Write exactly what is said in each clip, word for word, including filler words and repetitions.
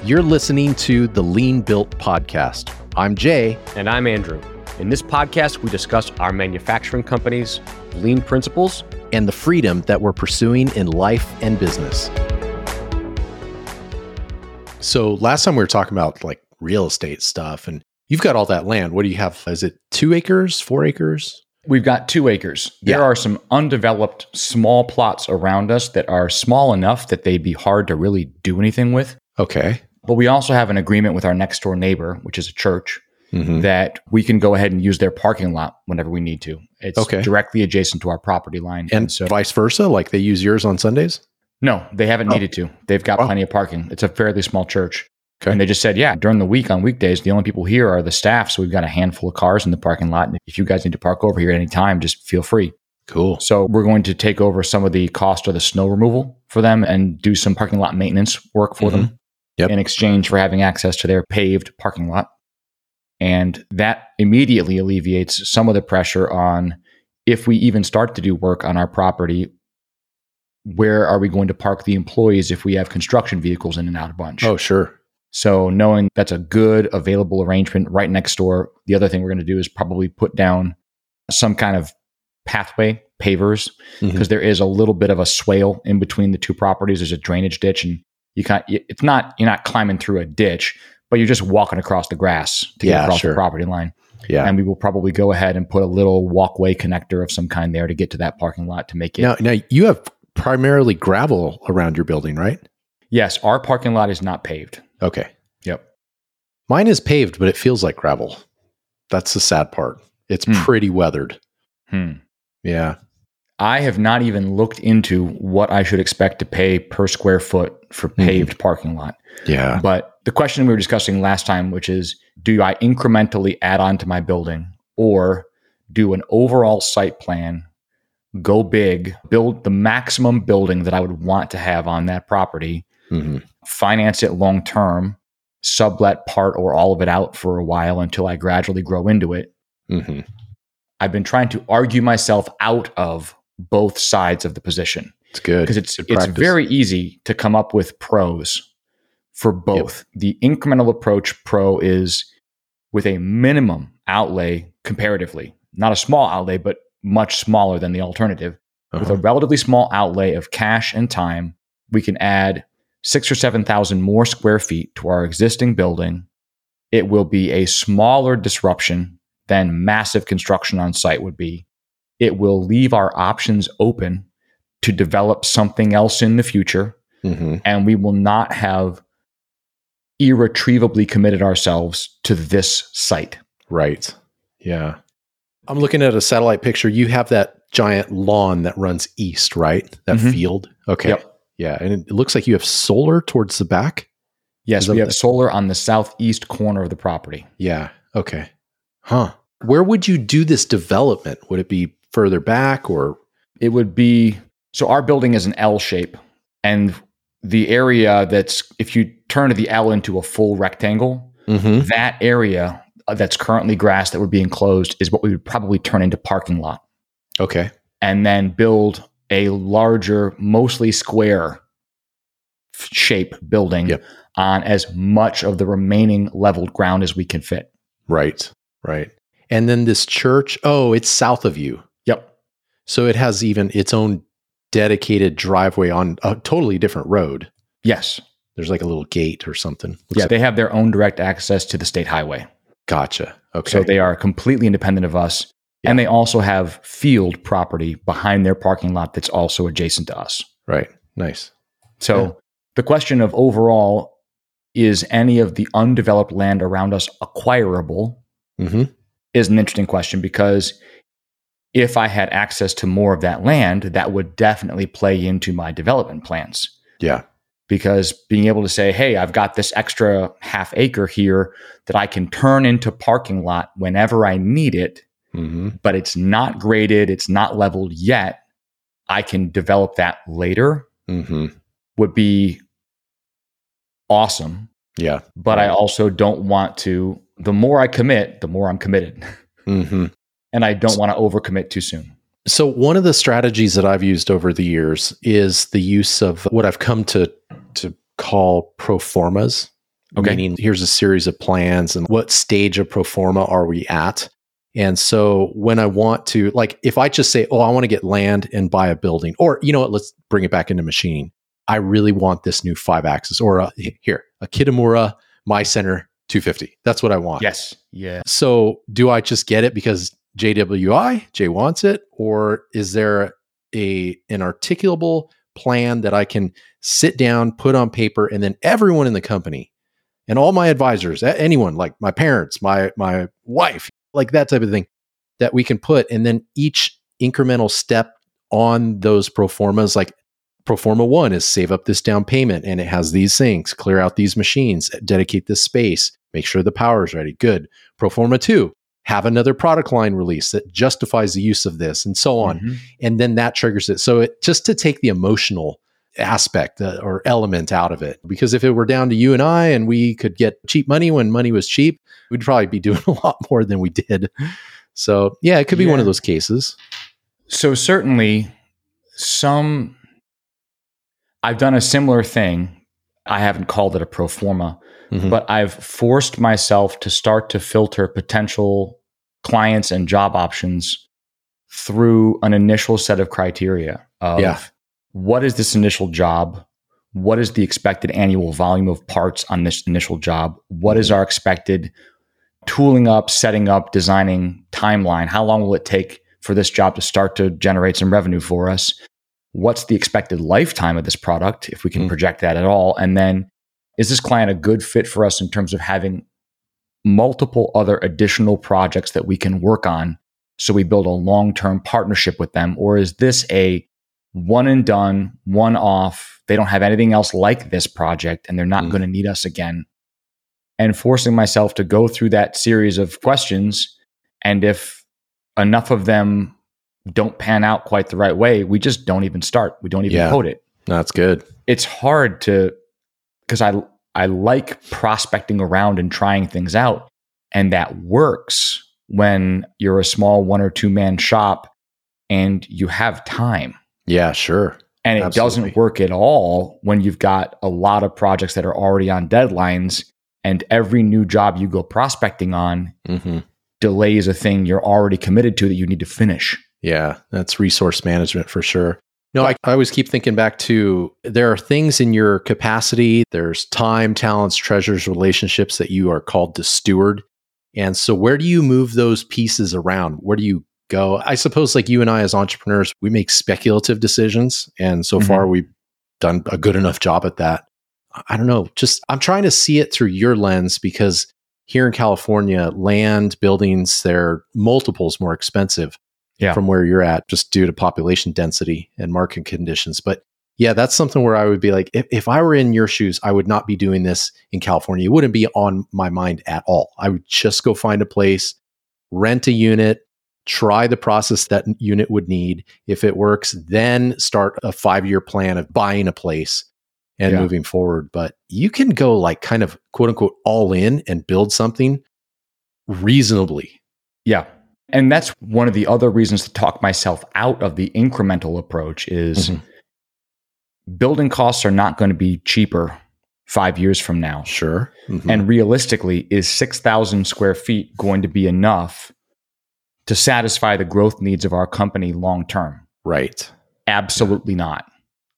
You're listening to the Lean Built Podcast. I'm Jay. And I'm Andrew. In this podcast, we discuss our manufacturing company's lean principles and the freedom that we're pursuing in life and business. So last time we were talking about like real estate stuff, and you've got all that land. What do you have? Is it two acres, four acres? We've got two acres. There Yeah. are some undeveloped small plots around us that are small enough that they'd be hard to really do anything with. Okay. But we also have an agreement with our next door neighbor, which is a church, Mhm. that we can go ahead and use their parking lot whenever we need to. It's Okay. directly adjacent to our property line. And so, vice versa, like they use yours on Sundays? no, they haven't Oh. needed to. They've got Wow. plenty of parking. It's a fairly small church. Okay. And they just said, yeah, during the week on weekdays, the only people here are the staff. So we've got a handful of cars in the parking lot. And if you guys need to park over here at any time, just feel free. Cool. So we're going to take over some of the cost of the snow removal for them and do some parking lot maintenance work for them Yep. in exchange for having access to their paved parking lot. And that immediately alleviates some of the pressure on, if we even start to do work on our property, where are we going to park the employees if we have construction vehicles in and out a bunch? Oh, sure. So knowing that's a good available arrangement right next door, the other thing we're going to do is probably put down some kind of pathway, pavers, Mhm. because there is a little bit of a swale in between the two properties. There's a drainage ditch, and you can't, it's not, you're not climbing through a ditch, but you're just walking across the grass to Yeah, get across sure. the property line. Yeah. And we will probably go ahead and put a little walkway connector of some kind there to get to that parking lot to make it. Now, now you have primarily gravel around your building, right? Yes, our parking lot is not paved. Okay. Yep. Mine is paved, but it feels like gravel. That's the sad part. It's Hmm. pretty weathered. Hmm. Yeah. I have not even looked into what I should expect to pay per square foot for paved parking lot. Yeah. But the question we were discussing last time, which is, do I incrementally add on to my building or do an overall site plan, go big, build the maximum building that I would want to have on that property, Mhm. finance it long term, sublet part or all of it out for a while until I gradually grow into it? Mhm. I've been trying to argue myself out of both sides of the position. It's good. Because it's Good it's practice. very easy to come up with pros for both. The incremental approach pro is with a minimum outlay comparatively, not a small outlay, but much smaller than the alternative. With a Uh-huh. relatively small outlay of cash and time, we can add six or seven thousand more square feet to our existing building. It will be a smaller disruption than massive construction on site would be. It will leave our options open to develop something else in the future, Mhm. and we will not have irretrievably committed ourselves to this site. Right. Yeah. I'm looking at a satellite picture. You have that giant lawn that runs east, right? That Mhm. field. Okay. Yep. Yeah. And it looks like you have solar towards the back. Yes, Is that we have the- solar on the southeast corner of the property. Yeah. Okay. Huh. Where would you do this development? Would it be further back or? It would be, so our building is an L shape, and the area that's, if you turn the L into a full rectangle, Mhm. that area uh, that's currently grass that would be enclosed is what we would probably turn into parking lot, Okay. and then build a larger, mostly square f- shape building Yep. on as much of the remaining leveled ground as we can fit. Right. Right. And then this church, oh, it's south of you. Yep. So it has even its own dedicated driveway on a totally different road. Yes. There's like a little gate or something. Looks Yeah, like- they have their own direct access to the state highway. Gotcha. Okay. So they are completely independent of us. Yeah. And they also have field property behind their parking lot that's also adjacent to us. Right. Nice. So Yeah. the question of overall, is any of the undeveloped land around us acquirable, Mm-hmm. is an interesting question, because if I had access to more of that land, that would definitely play into my development plans. Yeah. Because being able to say, hey, I've got this extra half acre here that I can turn into parking lot whenever I need it, Mm-hmm. but it's not graded, it's not leveled yet, I can develop that later, Mm-hmm. would be awesome. Yeah. But I also don't want to, the more I commit, the more I'm committed. Mm-hmm. And I don't want to overcommit too soon. So one of the strategies that I've used over the years is the use of what I've come to to call pro formas. Okay. Meaning, here's a series of plans and what stage of pro forma are we at? And so when I want to, like, if I just say, oh, I want to get land and buy a building, or, you know what, let's bring it back into machining. I really want this new five axis, or a, here, a Kitamura My Center two fifty. That's what I want. Yes. Yeah. So do I just get it because J W I, Jay wants it? Or is there a an articulable plan that I can sit down, put on paper, and then everyone in the company and all my advisors, anyone like my parents, my my wife, like that type of thing, that we can put, and then each incremental step on those pro formas, like pro forma one is save up this down payment and it has these things, clear out these machines, dedicate this space, make sure the power is ready. Good. Pro forma two, have another product line release that justifies the use of this, and so on. Mm-hmm. And then that triggers it. So it just to take the emotional aspect uh, or element out of it. Because if it were down to you and I, and we could get cheap money when money was cheap, we'd probably be doing a lot more than we did. So yeah, it could be yeah. one of those cases. So certainly some, I've done a similar thing. I haven't called it a pro forma, mm-hmm. but I've forced myself to start to filter potential clients and job options through an initial set of criteria of yeah. what is this initial job? What is the expected annual volume of parts on this initial job? What mm-hmm. is our expected tooling up, setting up, designing timeline? How long will it take for this job to start to generate some revenue for us? What's the expected lifetime of this product, if we can mm-hmm. project that at all? And then, is this client a good fit for us in terms of having multiple other additional projects that we can work on so we build a long-term partnership with them? Or is this a one and done, one off, they don't have anything else like this project and they're not mm-hmm. going to need us again? And forcing myself to go through that series of questions. And if enough of them don't pan out quite the right way, we just don't even start. We don't even yeah. code it. That's good. It's hard to, because I I like prospecting around and trying things out. And that works when you're a small one or two man shop and you have time. Yeah, sure. And it Absolutely. Doesn't work at all when you've got a lot of projects that are already on deadlines, and every new job you go prospecting on mm-hmm. delays a thing you're already committed to that you need to finish. Yeah, that's resource management for sure. No, I, I always keep thinking back to, there are things in your capacity. There's time, talents, treasures, relationships that you are called to steward. And so where do you move those pieces around? Where do you go? I suppose like you and I as entrepreneurs, we make speculative decisions. And so mm-hmm. far we've done a good enough job at that. I don't know, just I'm trying to see it through your lens, because here in California, land, buildings, they're multiples more expensive. Yeah. From where you're at, just due to population density and market conditions. But yeah, that's something where I would be like, if, if I were in your shoes, I would not be doing this in California. It wouldn't be on my mind at all. I would just go find a place, rent a unit, try the process that unit would need. If it works, then start a five-year plan of buying a place and yeah. moving forward. But you can go like kind of quote unquote all in and build something reasonably. Yeah. And that's one of the other reasons to talk myself out of the incremental approach is mm-hmm. building costs are not going to be cheaper five years from now. Sure. Mm-hmm. And realistically, is six thousand square feet going to be enough to satisfy the growth needs of our company long term? Right. Absolutely yeah. not.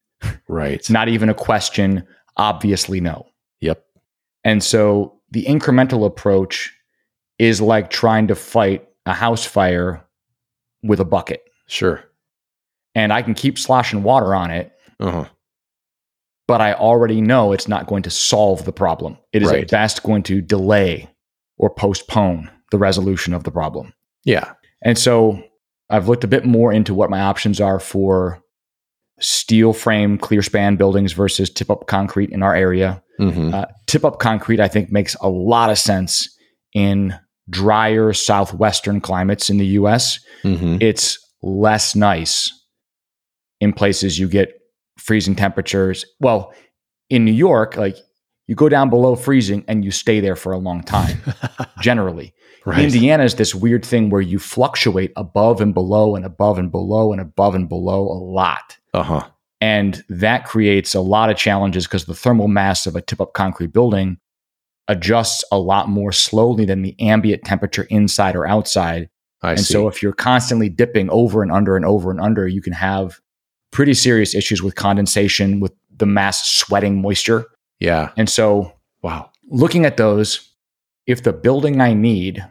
Right. Not even a question. Obviously, no. Yep. And so the incremental approach is like trying to fight a house fire with a bucket. Sure. And I can keep sloshing water on it, uh-huh. but I already know it's not going to solve the problem. It is right. at best going to delay or postpone the resolution of the problem. Yeah. And so I've looked a bit more into what my options are for steel frame clear span buildings versus tip-up concrete in our area. Mm-hmm. Uh, tip-up concrete, I think, makes a lot of sense in drier southwestern climates in the U S. Mm-hmm. It's less nice in places you get freezing temperatures. Well, in New York, like you go down below freezing and you stay there for a long time, generally. Right. Indiana is this weird thing where you fluctuate above and below and above and below and above and below a lot. Uh-huh. And that creates a lot of challenges because the thermal mass of a tip-up concrete building adjusts a lot more slowly than the ambient temperature inside or outside. I and see. so if you're constantly dipping over and under and over and under, you can have pretty serious issues with condensation, with the mass sweating moisture. Yeah. And so Wow. looking at those, if the building I need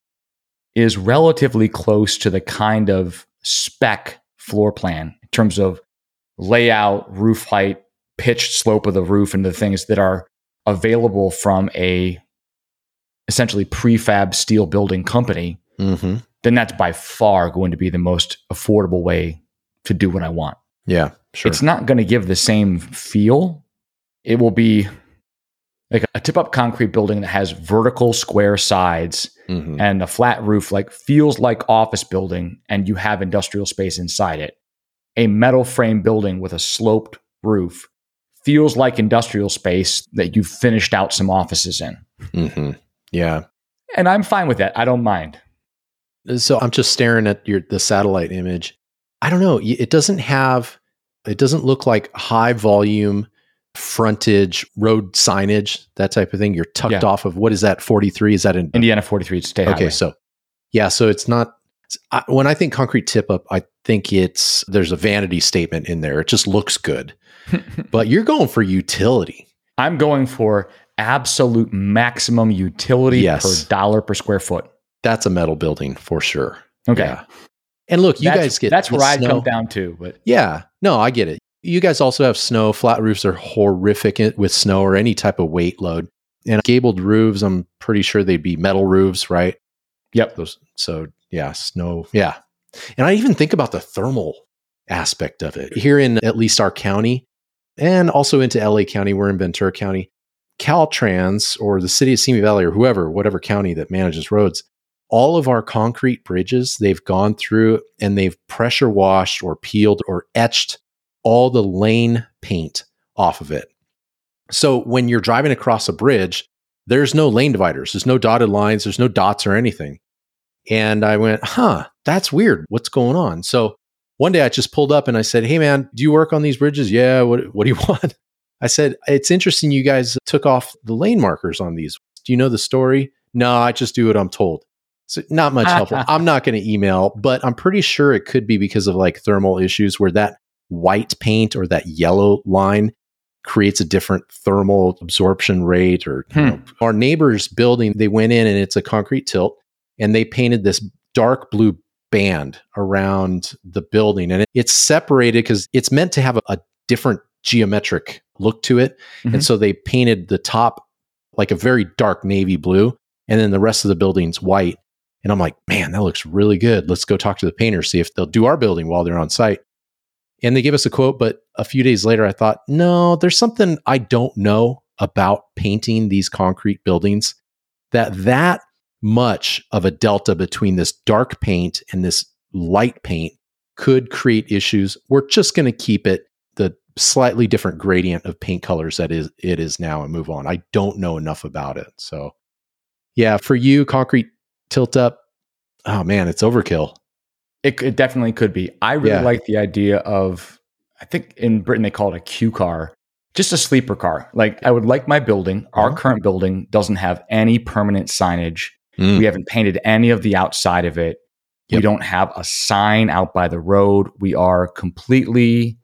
is relatively close to the kind of spec floor plan in terms of layout, roof height, pitched slope of the roof, and the things that are available from a essentially prefab steel building company, Mm-hmm. then that's by far going to be the most affordable way to do what I want. Yeah, sure. It's not going to give the same feel. It will be like a tip-up concrete building that has vertical square sides mm-hmm. and a flat roof, like feels like office building, and you have industrial space inside it. A metal frame building with a sloped roof feels like industrial space that you've finished out some offices in. Mm-hmm. Yeah. And I'm fine with that. I don't mind. So I'm just staring at your the satellite image. I don't know. It doesn't have, it doesn't look like high volume frontage road signage, that type of thing. You're tucked Yeah. off of, what is that, forty-three? Is that in Indiana forty-three State Okay, Highway. so yeah, so it's not. I, when I think concrete tip up, I think it's there's a vanity statement in there. It just looks good, but you're going for utility. I'm going for absolute maximum utility Yes. per dollar per square foot. That's a metal building for sure. Okay. Yeah. And look, you that's, guys get that's the where I'd snow. come down to. But Yeah, no, I get it. You guys also have snow. Flat roofs are horrific in- with snow or any type of weight load. And gabled roofs, I'm pretty sure they'd be metal roofs, right? yep. Those. So yeah, snow. Yeah. And I even think about the thermal aspect of it. Here in at least our county, and also into L A County, we're in Ventura County, Caltrans or the city of Simi Valley or whoever, whatever county that manages roads, all of our concrete bridges, they've gone through and they've pressure washed or peeled or etched all the lane paint off of it. So when you're driving across a bridge, there's no lane dividers, there's no dotted lines, there's no dots or anything. And I went, huh, that's weird. What's going on? So one day I just pulled up and I said, hey man, do you work on these bridges? Yeah. What, what do you want? I said, it's interesting you guys took off the lane markers on these. Do you know the story? No, I just do what I'm told. So not much helpful. I'm not going to email, but I'm pretty sure it could be because of like thermal issues where that white paint or that yellow line creates a different thermal absorption rate. Or Hmm. you know, our neighbor's building, they went in and it's a concrete tilt and they painted this dark blue band around the building. And it, it's separated because it's meant to have a, a different geometric look to it. Mhm. And so they painted the top like a very dark navy blue and then the rest of the building's white. And I'm like, man, that looks really good. Let's go talk to the painter, see if they'll do our building while they're on site. And they give us a quote, but a few days later, I thought, no, there's something I don't know about painting these concrete buildings, that that much of a delta between this dark paint and this light paint could create issues. We're just going to keep it the slightly different gradient of paint colors that is it is now and move on. I don't know enough about it. So yeah, for you, concrete tilt up, oh man, it's overkill. It, it definitely could be. I really Yeah. like the idea of, I think in Britain they call it a Q car, just a sleeper car. Like I would like my building. Our Uh-huh. current building doesn't have any permanent signage. Mm. We haven't painted any of the outside of it. We Yep. don't have a sign out by the road. We are completely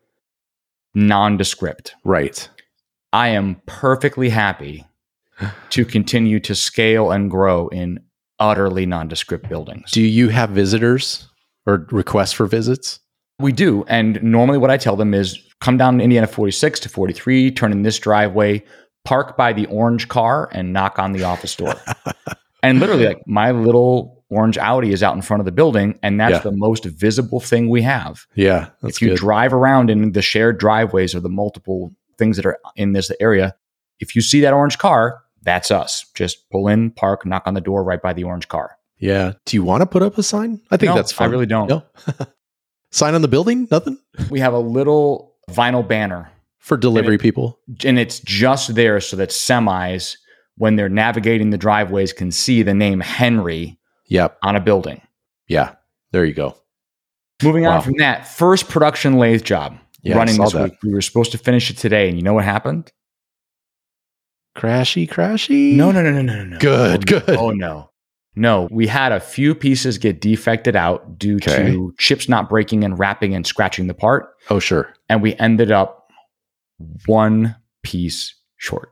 nondescript. Right. I am perfectly happy to continue to scale and grow in utterly nondescript buildings. Do you have visitors or requests for visits? We do. And normally what I tell them is come down Indiana forty-six to forty-three, turn in this driveway, park by the orange car and knock on the office door. And literally like my little orange Audi is out in front of the building and that's Yeah. the most visible thing we have. Yeah, that's if you good. drive around in the shared driveways or the multiple things that are in this area, if you see that orange car, that's us. Just pull in, park, knock on the door right by the orange car. Yeah. Do you want to put up a sign? I think No, that's fun. I really don't. No? Sign on the building? Nothing? We have a little vinyl banner For delivery And it- people? and it's just there so that semis, when they're navigating the driveways, can see the name Henry Yep. on a building. Yeah. There you go. Moving Wow. on from that, first production lathe job Yeah, I running saw this that. week. We were supposed to finish it today, and you know what happened? Crashy, crashy? No, no, no, no, no, no. Good, oh, good. Oh, no. No, we had a few pieces get defected out due Okay. to chips not breaking and wrapping and scratching the part. Oh, sure. And we ended up one piece short.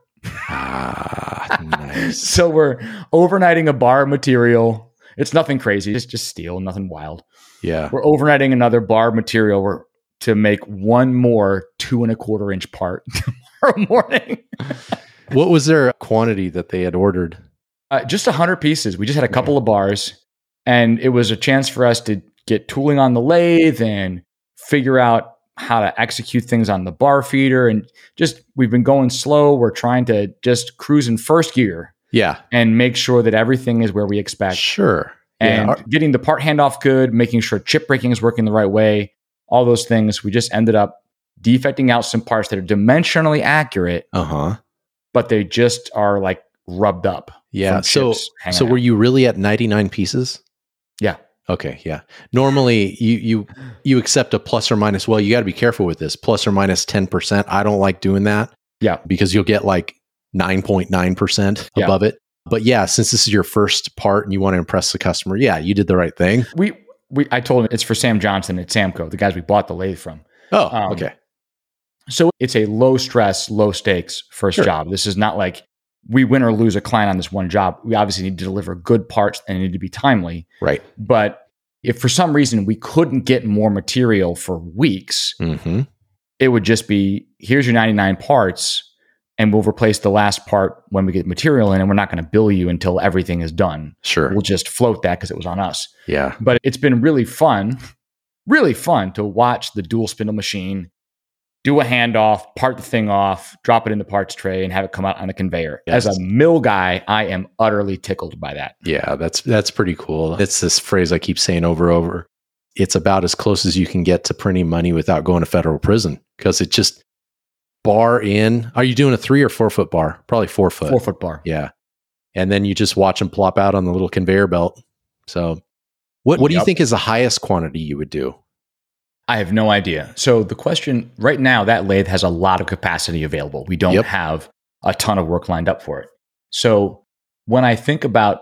Ah, nice. So we're overnighting a bar of material. It's nothing crazy. It's just steel, nothing wild. Yeah. We're overnighting another bar of material we're, to make one more two and a quarter inch part tomorrow morning. What was their quantity that they had ordered? Uh, just one hundred pieces. We just had a couple of bars, and it was a chance for us to get tooling on the lathe and figure out how to execute things on the bar feeder. And just, we've been going slow. We're trying to just cruise in first gear Yeah. and make sure that everything is where we expect. Sure. And Yeah. getting the part handoff good, making sure chip breaking is working the right way, all those things. We just ended up defecting out some parts that are dimensionally accurate, Uh-huh. but they just are like rubbed up. Yeah. from So, chips hanging so were out. you really at ninety-nine pieces? Yeah. Okay. Yeah. Normally you, you, you accept a plus or minus. Well, you got to be careful with this plus or minus ten percent. I don't like doing that. Yeah. Because you'll get like nine point nine percent Yeah. above it. But yeah, since this is your first part and you want to impress the customer, yeah, you did the right thing. We, we, I told him it's for Sam Johnson at Samco, the guys we bought the lathe from. Oh, Um, okay. So it's a low stress, low stakes first Sure. job. This is not like we win or lose a client on this one job. We obviously need to deliver good parts and need to be timely. Right. But if for some reason we couldn't get more material for weeks, Mm-hmm. it would just be, here's your ninety-nine parts, and we'll replace the last part when we get material in, and we're not going to bill you until everything is done. Sure. We'll just float that because it was on us. Yeah. But it's been really fun, really fun to watch the dual spindle machine do a handoff, part the thing off, drop it in the parts tray, and have it come out on the conveyor. Yes. As a mill guy, I am utterly tickled by that. Yeah, that's that's pretty cool. It's this phrase I keep saying over and over. It's about as close as you can get to printing money without going to federal prison because it just bar in. Are you doing a three or four foot bar? Probably four foot. Four foot bar. Yeah, and then you just watch them plop out on the little conveyor belt. So, what what do you Yep. think is the highest quantity you would do? I have no idea. So the question right now, that lathe has a lot of capacity available. We don't Yep. have a ton of work lined up for it. So when I think about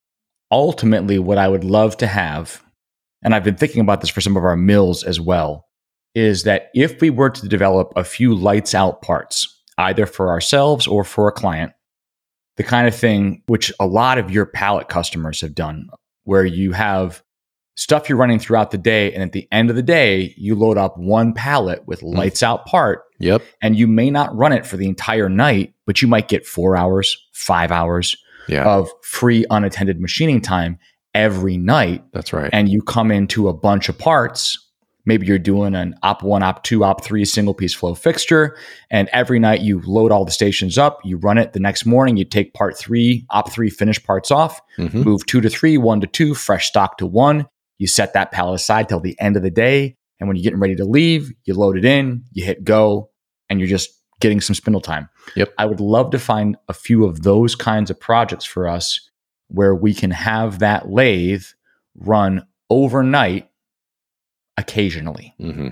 ultimately what I would love to have, and I've been thinking about this for some of our mills as well, is that if we were to develop a few lights out parts, either for ourselves or for a client, the kind of thing which a lot of your pallet customers have done, where you have stuff you're running throughout the day, and at the end of the day, you load up one pallet with lights out part, Yep. and you may not run it for the entire night, but you might get four hours, five hours Yeah, of free unattended machining time every night. that's right. And you come into a bunch of parts. Maybe you're doing an op one, op two, op three single piece flow fixture. And every night you load all the stations up, you run it. The next morning, you take part three, op three finished parts off, Mhm. move two to three, one to two, fresh stock to one. You set that pallet aside till the end of the day. And when you're getting ready to leave, you load it in, you hit go, and you're just getting some spindle time. Yep. I would love to find a few of those kinds of projects for us where we can have that lathe run overnight occasionally, hmm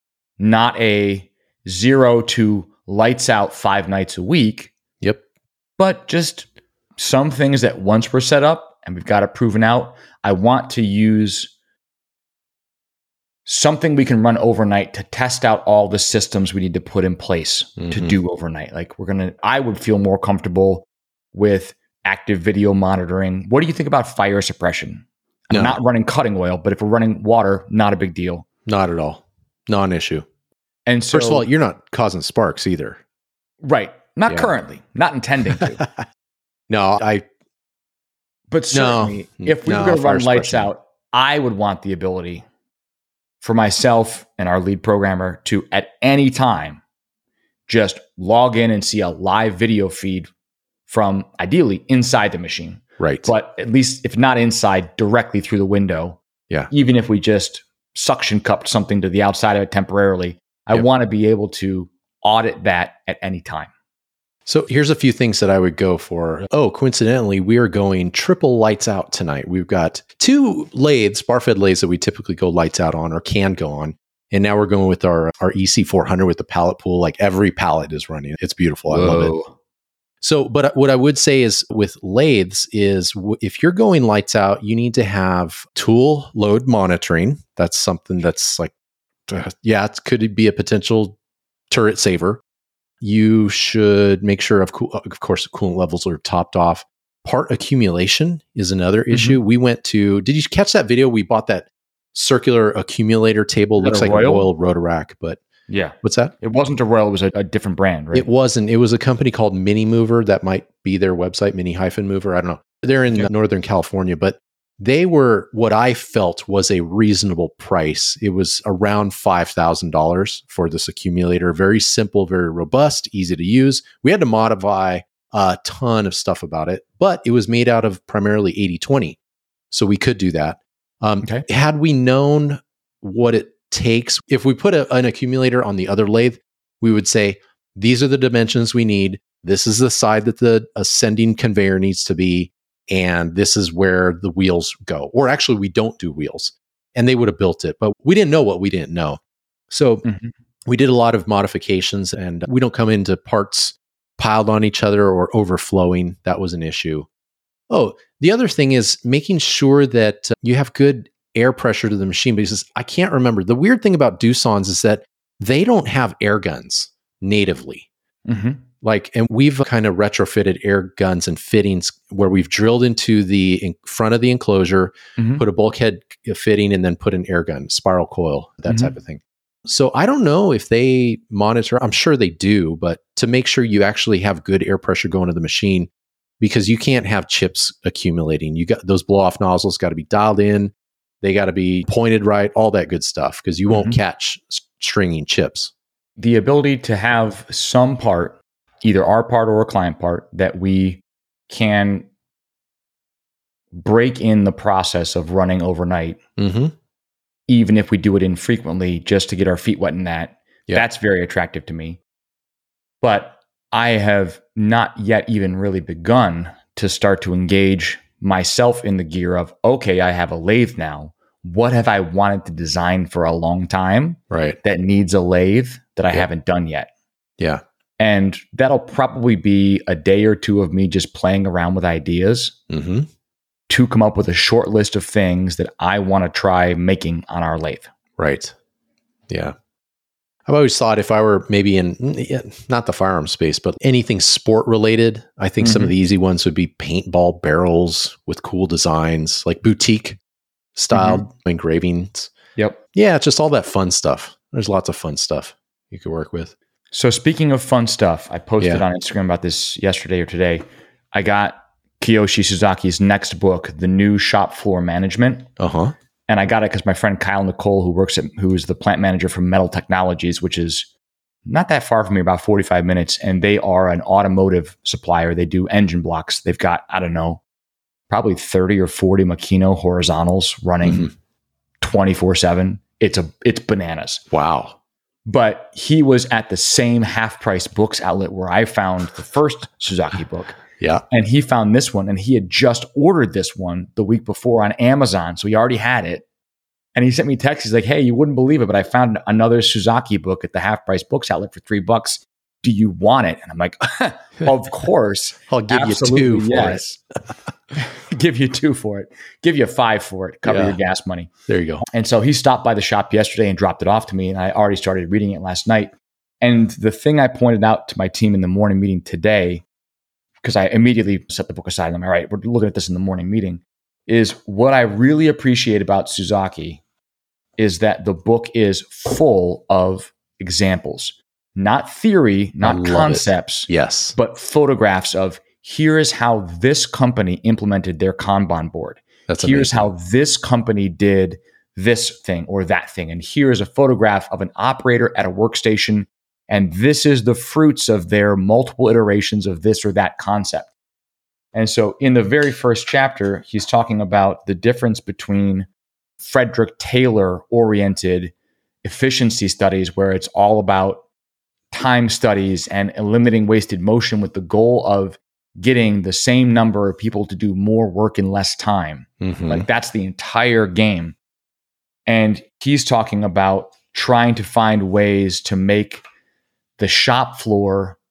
not a zero to lights out five nights a week, Yep. but just some things that once we're set up and we've got it proven out, I want to use something we can run overnight to test out all the systems we need to put in place to Mhm. do overnight. Like we're going to, I would feel more comfortable with active video monitoring. What do you think about fire suppression? I'm No. not running cutting oil, but if we're running water, not a big deal. Not at all. Non-issue. And so, First of all, you're not causing sparks either. right. Not Yeah. currently, not intending to. No, I But certainly, No. if we No, were going to fire run lights suppression. out, I would want the ability for myself and our lead programmer to, at any time, just log in and see a live video feed from ideally inside the machine, right. but at least if not inside, directly through the window. Yeah. Even if we just suction cupped something to the outside of it temporarily, I Yep. want to be able to audit that at any time. So here's a few things that I would go for. Oh, coincidentally, we are going triple lights out tonight. We've got two lathes, bar fed lathes that we typically go lights out on or can go on. And now we're going with our, our E C four hundred with the pallet pool. Like every pallet is running. It's beautiful. I love it. So, but what I would say is with lathes is w- if you're going lights out, you need to have tool load monitoring. That's something that's like, uh, yeah, it could be a potential turret saver. You should make sure, of, cool, of course, coolant levels are topped off. Part accumulation is another mm-hmm. issue. We went to, did you catch that video? We bought that circular accumulator table. Looks like Royal? a Royal Rotaract, but yeah. What's that? It wasn't a Royal. It was a, a different brand, right? It wasn't. It was a company called Mini Mover. That might be their website, Mini hyphen Mover. I don't know. They're in okay. Northern California, but they were what I felt was a reasonable price. It was around five thousand dollars for this accumulator. Very simple, very robust, easy to use. We had to modify a ton of stuff about it, but it was made out of primarily eighty twenty. So we could do that. Um, okay. Had we known what it takes, if we put a, an accumulator on the other lathe, we would say, these are the dimensions we need. This is the side that the ascending conveyor needs to be. And this is where the wheels go. Or actually, we don't do wheels. And they would have built it, but we didn't know what we didn't know. So mm-hmm. we did a lot of modifications, and we don't come into parts piled on each other or overflowing. That was an issue. Oh, the other thing is making sure that uh, you have good air pressure to the machine, because I can't remember. The weird thing about Doosan's is that they don't have air guns natively. Mm-hmm. Like, and we've kind of retrofitted air guns and fittings where we've drilled into the in front of the enclosure, mm-hmm. put a bulkhead fitting, and then put an air gun, spiral coil, that mm-hmm. type of thing. So I don't know if they monitor. I'm sure they do, but to make sure you actually have good air pressure going to the machine, because you can't have chips accumulating. You got those blow off nozzles got to be dialed in. They got to be pointed right, all that good stuff, because you won't mm-hmm. catch s- stringing chips. The ability to have some part, either our part or a client part, that we can break in the process of running overnight, mm-hmm. even if we do it infrequently, just to get our feet wet in that, yeah. that's very attractive to me. But I have not yet even really begun to start to engage myself in the gear of, okay, I have a lathe now. What have I wanted to design for a long time right. that needs a lathe that I yeah. haven't done yet? Yeah. And that'll probably be a day or two of me just playing around with ideas mm-hmm. to come up with a short list of things that I want to try making on our lathe. Right. Yeah. I've always thought if I were maybe in, not the firearm space, but anything sport related, I think mm-hmm. some of the easy ones would be paintball barrels with cool designs, like boutique styled mm-hmm. engravings. Yep. Yeah, it's just all that fun stuff. There's lots of fun stuff you could work with. So speaking of fun stuff, I posted yeah. on Instagram about this yesterday or today. I got Kiyoshi Suzuki's next book, The New Shop Floor Management. Uh-huh. And I got it because my friend Kyle Nicole, who works at, who is the plant manager for Metal Technologies, which is not that far from me, about forty-five minutes. And they are an automotive supplier. They do engine blocks. They've got, I don't know, probably thirty or forty Makino horizontals running mm-hmm. twenty-four seven. It's a, it's bananas. Wow. But he was at the same half price books outlet where I found the first Suzuki book. Yeah. And he found this one, and he had just ordered this one the week before on Amazon. So he already had it. And he sent me a text. He's like, hey, you wouldn't believe it, but I found another Suzuki book at the half price books outlet for three bucks. Do you want it? And I'm like, of course. I'll give Absolutely, you two for yes. it. Give you two for it. Give you five for it. Cover yeah. your gas money. There you go. And so he stopped by the shop yesterday and dropped it off to me. And I already started reading it last night. And the thing I pointed out to my team in the morning meeting today, because I immediately set the book aside and I'm all right, we're looking at this in the morning meeting, is what I really appreciate about Suzuki is that the book is full of examples, not theory, not concepts, it. Yes, but photographs of here is how this company implemented their Kanban board. That's Here's amazing. how this company did this thing or that thing. And here is a photograph of an operator at a workstation. And this is the fruits of their multiple iterations of this or that concept. And so in the very first chapter, he's talking about the difference between Frederick Taylor-oriented efficiency studies, where it's all about time studies and eliminating wasted motion with the goal of getting the same number of people to do more work in less time. Mm-hmm. Like that's the entire game. And he's talking about trying to find ways to make the shop floor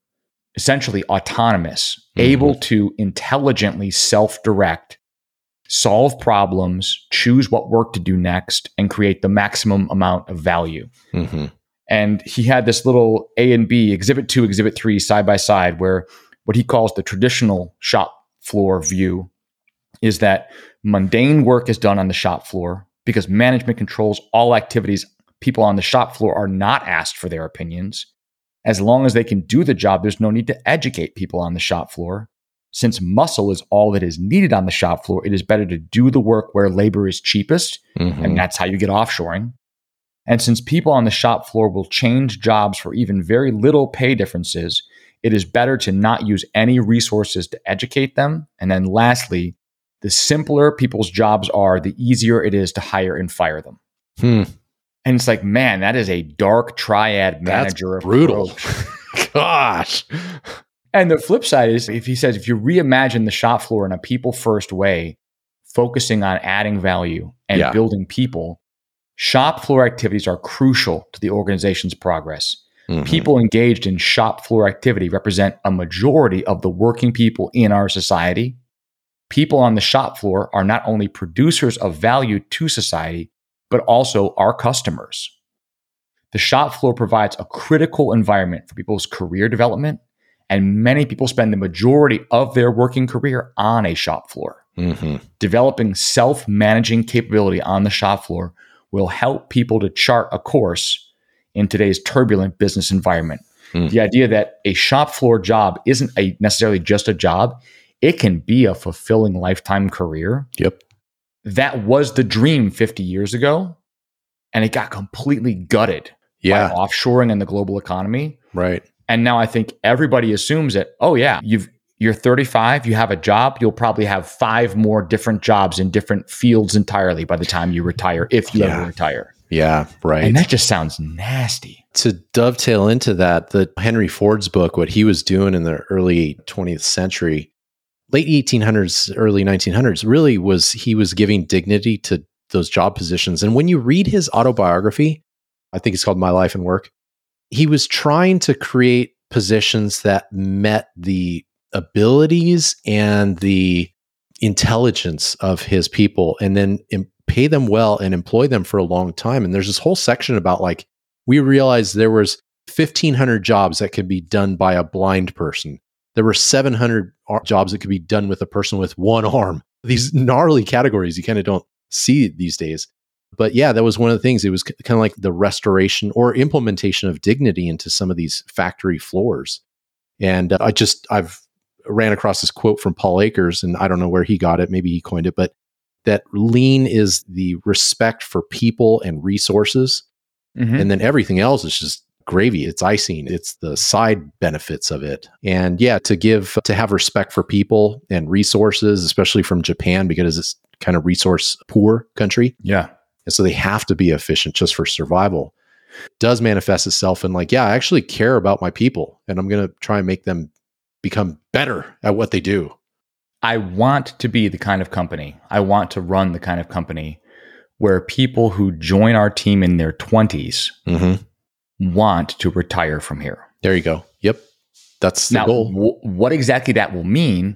essentially autonomous, Mm-hmm. able to intelligently self-direct, solve problems, choose what work to do next, and create the maximum amount of value. Mm-hmm. And he had this little A and B, exhibit two, exhibit three, side by side, where what he calls the traditional shop floor view is that mundane work is done on the shop floor because management controls all activities. People on the shop floor are not asked for their opinions. As long as they can do the job, there's no need to educate people on the shop floor. Since muscle is all that is needed on the shop floor, it is better to do the work where labor is cheapest, Mm-hmm. and that's how you get offshoring. And since people on the shop floor will change jobs for even very little pay differences, it is better to not use any resources to educate them. And then lastly, the simpler people's jobs are, the easier it is to hire and fire them. Hmm. And it's like, man, that is a dark triad manager That's brutal. approach. Gosh. And the flip side is, if he says, if you reimagine the shop floor in a people-first way, focusing on adding value and Yeah. building people, shop floor activities are crucial to the organization's progress. Mm-hmm. People engaged in shop floor activity represent a majority of the working people in our society. People on the shop floor are not only producers of value to society, but also our customers. The shop floor provides a critical environment for people's career development, and many people spend the majority of their working career on a shop floor. Mm-hmm. Developing self-managing capability on the shop floor will help people to chart a course in today's turbulent business environment. Mm. The idea that a shop floor job isn't a necessarily just a job, it can be a fulfilling lifetime career. Yep. That was the dream fifty years ago, and it got completely gutted Yeah. by offshoring and the global economy. Right. And now I think everybody assumes that, oh yeah, you've you're thirty-five, you have a job, you'll probably have five more different jobs in different fields entirely by the time you retire, if you Yeah. ever retire. Yeah. Right. And that just sounds nasty. To dovetail into that, the Henry Ford's book, what he was doing in the early twentieth century, late eighteen hundreds, early nineteen hundreds, really was he was giving dignity to those job positions. And when you read his autobiography, I think it's called My Life and Work, he was trying to create positions that met the abilities and the intelligence of his people, and then im- pay them well and employ them for a long time. And there's this whole section about, like, we realized there was fifteen hundred jobs that could be done by a blind person. There were seven hundred ar- jobs that could be done with a person with one arm. These gnarly categories you kind of don't see these days. But yeah, that was one of the things. It was c- kind of like the restoration or implementation of dignity into some of these factory floors. And uh, I just, I've ran across this quote from Paul Akers, and I don't know where he got it. Maybe he coined it, but that lean is the respect for people and resources. Mm-hmm. And then everything else is just gravy. It's icing. It's the side benefits of it. And yeah, to give, to have respect for people and resources, especially from Japan, because it's kind of resource poor country. Yeah. And so they have to be efficient just for survival. Does manifest itself in, like, yeah, I actually care about my people, and I'm going to try and make them become better at what they do. I want to be the kind of company, I want to run the kind of company where people who join our team in their twenties Mm-hmm. want to retire from here. There you go. Yep. That's the Now, goal. w- what exactly that will mean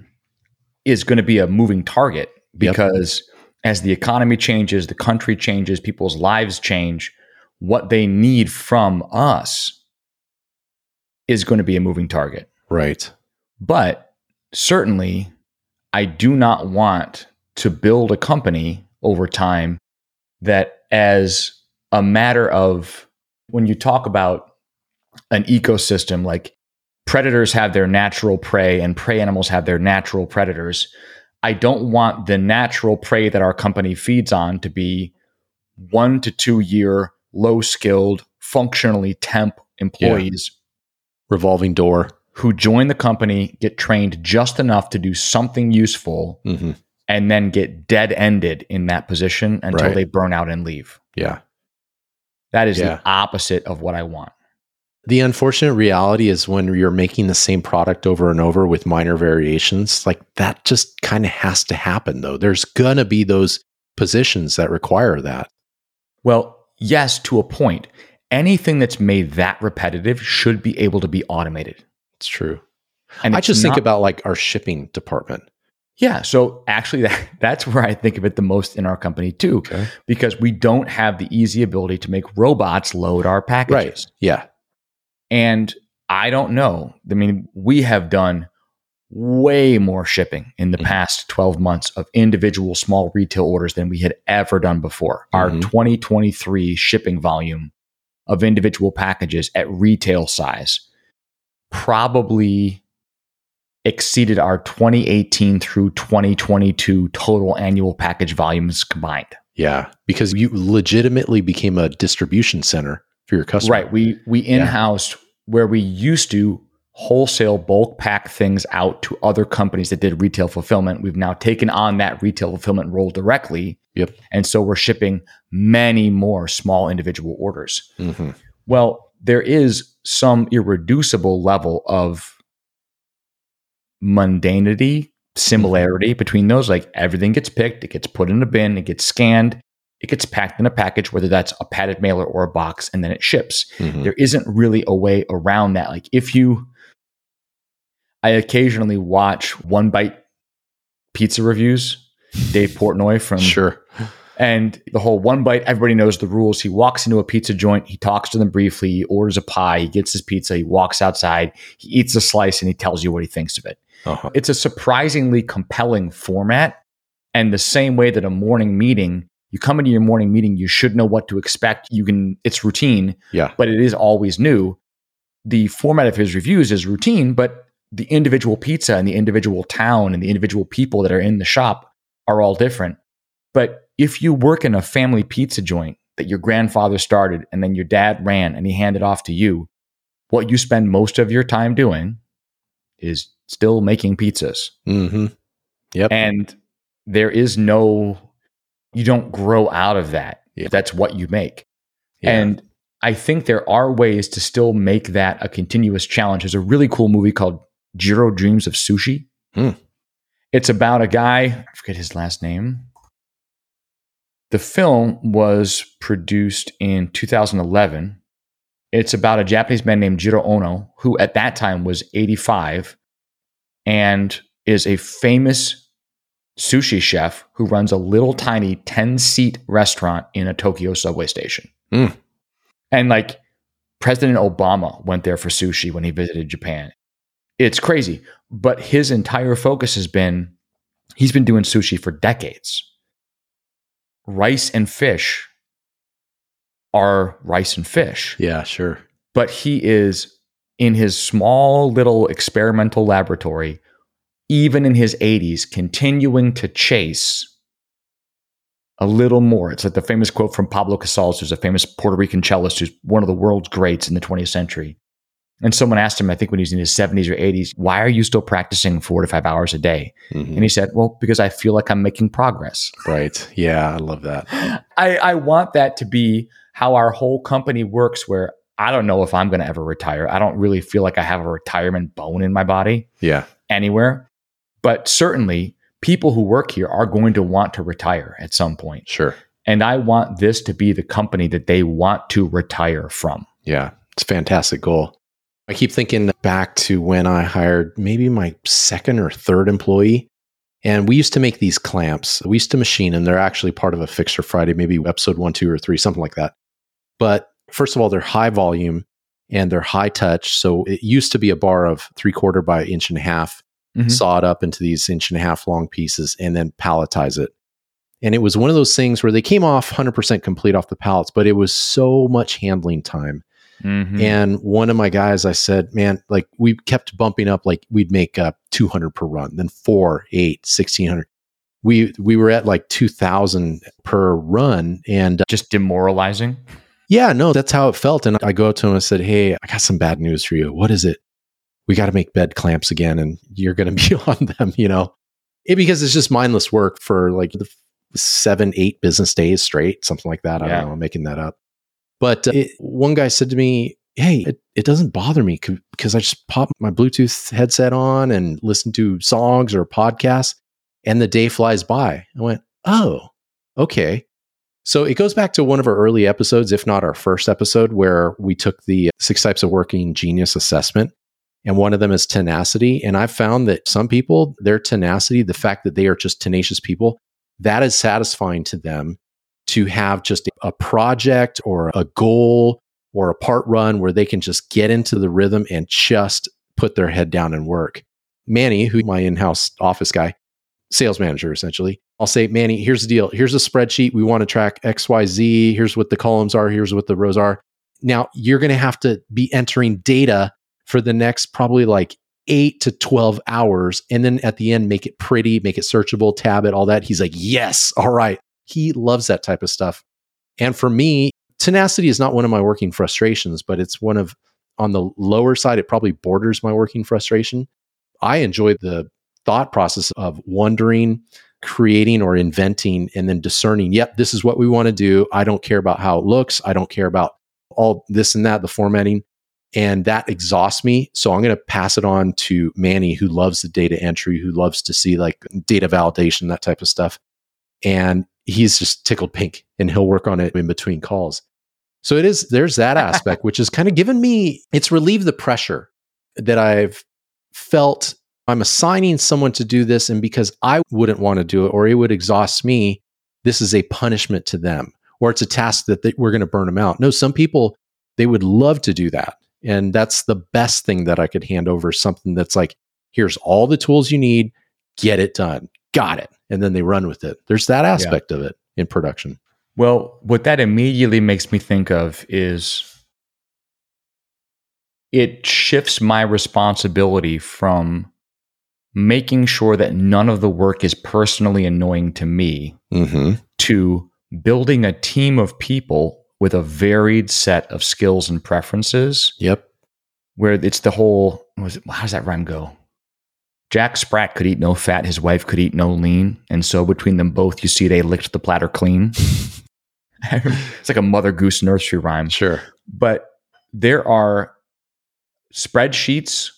is going to be a moving target, because yep. as the economy changes, the country changes, people's lives change, what they need from us is going to be a moving target. Right. But certainly, I do not want to build a company over time that, as a matter of, when you talk about an ecosystem, like predators have their natural prey and prey animals have their natural predators, I don't want the natural prey that our company feeds on to be one to two year, low skilled, functionally temp employees. Yeah. Revolving door. Who join the company, get trained just enough to do something useful, mm-hmm. and then get dead-ended in that position until right. they burn out and leave. Yeah. That is yeah. the opposite of what I want. The unfortunate reality is when you're making the same product over and over with minor variations, like that just kind of has to happen, though. There's going to be those positions that require that. Well, yes, to a point. Anything that's made that repetitive should be able to be automated. It's true. And I just think not, about like our shipping department. Yeah. So actually that, that's where I think of it the most in our company too, Okay. because we don't have the easy ability to make robots load our packages. Right. Yeah. And I don't know. I mean, we have done way more shipping in the mm-hmm. past twelve months of individual small retail orders than we had ever done before. Mm-hmm. Our twenty twenty-three shipping volume of individual packages at retail size probably exceeded our twenty eighteen through twenty twenty-two total annual package volumes combined. Yeah, because you legitimately became a distribution center for your customer. Right. We we in-housed yeah. where we used to wholesale bulk pack things out to other companies that did retail fulfillment. We've now taken on that retail fulfillment role directly. Yep. And so we're shipping many more small individual orders. Mm-hmm. Well, there is some irreducible level of mundanity, similarity mm-hmm. between those. Like everything gets picked, it gets put in a bin, it gets scanned, it gets packed in a package, whether that's a padded mailer or a box, and then it ships. Mm-hmm. There isn't really a way around that. Like if you, I occasionally watch One Bite pizza reviews, Dave Portnoy from sure. And the whole One Bite, everybody knows the rules. He walks into a pizza joint, he talks to them briefly, he orders a pie, he gets his pizza, he walks outside, he eats a slice, and he tells you what he thinks of it. Uh-huh. It's a surprisingly compelling format. And the same way that a morning meeting, you come into your morning meeting, you should know what to expect. You can, it's routine, yeah, but it is always new. The format of his reviews is routine, but the individual pizza and the individual town and the individual people that are in the shop are all different. But if you work in a family pizza joint that your grandfather started and then your dad ran and he handed off to you, what you spend most of your time doing is still making pizzas. Mm-hmm. Yep. And there is no, you don't grow out of that. Yep. That's what you make. Yeah. And I think there are ways to still make that a continuous challenge. There's a really cool movie called Jiro Dreams of Sushi. Hmm. It's about a guy, I forget his last name. The film was produced in two thousand eleven. It's about a Japanese man named Jiro Ono, who at that time was eighty-five and is a famous sushi chef who runs a little tiny ten-seat restaurant in a Tokyo subway station. Mm. And like President Obama went there for sushi when he visited Japan. It's crazy. But his entire focus has been, he's been doing sushi for decades. Rice and fish are rice and fish. Yeah, sure. But he is in his small little experimental laboratory, even in his eighties, continuing to chase a little more. It's like the famous quote from Pablo Casals, who's a famous Puerto Rican cellist who's one of the world's greats in the twentieth century. And someone asked him, I think when he was in his seventies or eighties, why are you still practicing four to five hours a day? Mm-hmm. And he said, well, because I feel like I'm making progress. Right. Yeah, I love that. I, I want that to be how our whole company works, where I don't know if I'm going to ever retire. I don't really feel like I have a retirement bone in my body yeah. anywhere. But certainly people who work here are going to want to retire at some point. Sure. And I want this to be the company that they want to retire from. Yeah, it's a fantastic goal. I keep thinking back to when I hired maybe my second or third employee, and we used to make these clamps. We used to machine them. They're actually part of a Fixer Friday, maybe episode one, two, or three, something like that. But first of all, they're high volume and they're high touch. So it used to be a bar of three quarter by inch and a half, mm-hmm. saw it up into these inch and a half long pieces, and then palletize it. And it was one of those things where they came off one hundred percent complete off the pallets, but it was so much handling time. Mm-hmm. And one of my guys, I said, man, like we kept bumping up, like we'd make uh, two hundred per run, then four, eight, sixteen hundred. We, we were at like two thousand per run, and uh, just demoralizing. Yeah, no, that's how it felt. And I go up to him and I said, hey, I got some bad news for you. What is it? We got to make bed clamps again, and you're going to be on them, you know, it, because it's just mindless work for like the seven, eight business days straight, something like that. I yeah. don't know, I'm making that up. But uh, it, one guy said to me, hey, it, it doesn't bother me c- because I just pop my Bluetooth headset on and listen to songs or podcasts, and the day flies by. I went, oh, okay. So it goes back to one of our early episodes, if not our first episode, where we took the Six Types of Working Genius assessment. And one of them is tenacity. And I've found that some people, their tenacity, the fact that they are just tenacious people, that is satisfying to them to have just a project or a goal or a part run where they can just get into the rhythm and just put their head down and work. Manny, who my in-house office guy, sales manager, essentially, I'll say, Manny, here's the deal. Here's a spreadsheet. We want to track X, Y, Z. Here's what the columns are. Here's what the rows are. Now you're going to have to be entering data for the next probably like eight to twelve hours. And then at the end, make it pretty, make it searchable, tab it, all that. He's like, yes. All right. He loves that type of stuff. And for me, tenacity is not one of my working frustrations, but it's one of, on the lower side, it probably borders my working frustration. I enjoy the thought process of wondering, creating or inventing, and then discerning, yep, this is what we want to do. I don't care about how it looks. I don't care about all this and that, the formatting. And that exhausts me. So I'm going to pass it on to Manny, who loves the data entry, who loves to see like data validation, that type of stuff. And he's just tickled pink and he'll work on it in between calls. So it is, there's that aspect, which has kind of given me, it's relieved the pressure that I've felt. I'm assigning someone to do this, and because I wouldn't want to do it or it would exhaust me, this is a punishment to them, or it's a task that they, we're going to burn them out. No, some people, they would love to do that. And that's the best thing that I could hand over, something that's like, here's all the tools you need, get it done, got it. And then they run with it. There's that aspect yeah. of it in production. Well, what that immediately makes me think of is it shifts my responsibility from making sure that none of the work is personally annoying to me mm-hmm. to building a team of people with a varied set of skills and preferences. Yep. Where it's the whole, was it, how does that rhyme go? Jack Sprat could eat no fat, his wife could eat no lean. And so between them both, you see they licked the platter clean. It's like a Mother Goose nursery rhyme. Sure. But there are spreadsheets